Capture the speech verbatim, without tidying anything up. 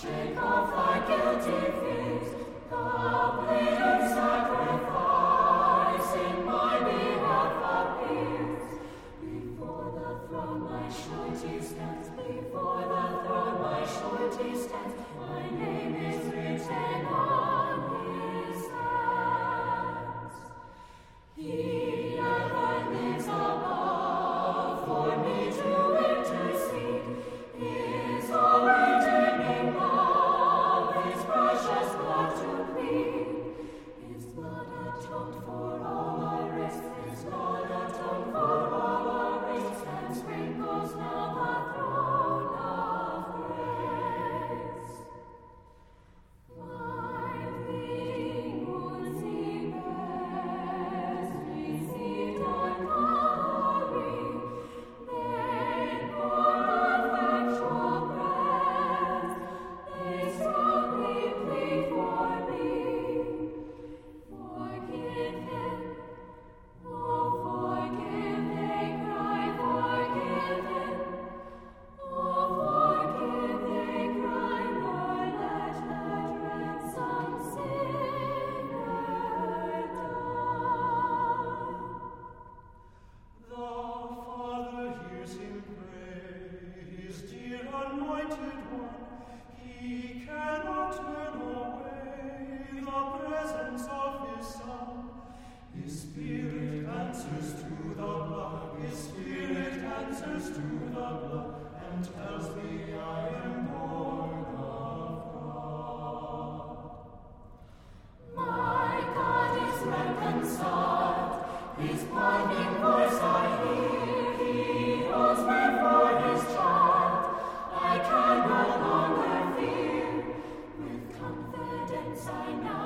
Shake off thy guilty fears, the bleeding sacrifice in my behalf appears. Before the throne my surety stands, before the throne my surety stands, my name is written on his hands. He ever lives above for me to intercede, his all redeeming love, his precious blood to plead. His blood atoned for all our race, his blood atoned for all our race, and sprinkles now the throne of grace. Five wounds he bears, received on Calvary, they bore effectual prayers, they strongly plead for me. Forgive him, oh forgive, they cry, forgive him. Oh forgive, they cry, nor let that ransomed sinner die. The Father hears him pray, his dear anointed one. He cannot turn away the presence of his Son. His Spirit answers to the blood, his Spirit answers to the blood, and tells me I am born of God. My God is reconciled, his blinding voice I hear, he holds me for his child, I can no longer fear, with confidence I now